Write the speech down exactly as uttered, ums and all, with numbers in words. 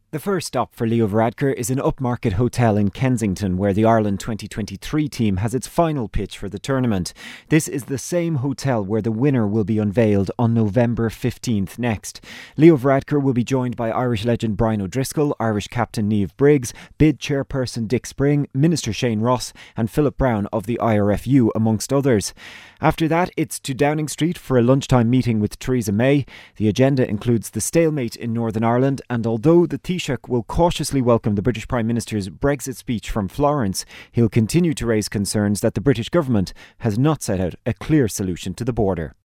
The first stop for Leo Varadkar is an upmarket hotel in Kensington, where the Ireland twenty twenty-three team has its final pitch for the tournament. This is the same hotel where the winner will be unveiled on November fifteenth next. Leo Varadkar will be joined by Irish legend Brian O'Driscoll, Irish captain Niamh Briggs, bid chairperson Dick Spring, Minister Shane Ross and Philip Brown of the I R F U, amongst others. After that, it's to Downing Street for a lunchtime meeting with Theresa May. The agenda includes the stalemate in Northern Ireland, and although the Taoiseach will cautiously welcome the British Prime Minister's Brexit speech from Florence, he'll continue to raise concerns that the British government has not set out a clear solution to the border.